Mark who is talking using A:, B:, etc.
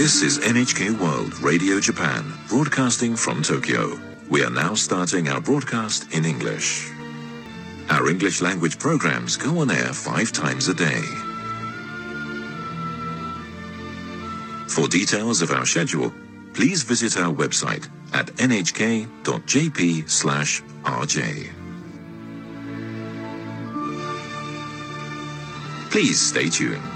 A: This is NHK World Radio Japan, broadcasting from Tokyo. We are now starting our broadcast in English. Our English language programs go on air 5 times a day. For details of our schedule, please visit our website at nhk.jp/rj. Please stay tuned.